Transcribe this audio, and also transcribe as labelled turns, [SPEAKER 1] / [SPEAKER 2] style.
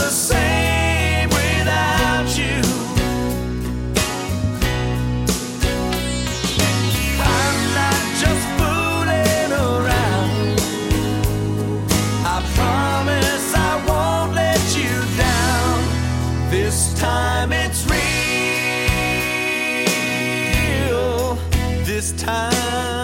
[SPEAKER 1] the same without you. I'm not just fooling around. I promise I won't let you down. This time it's real.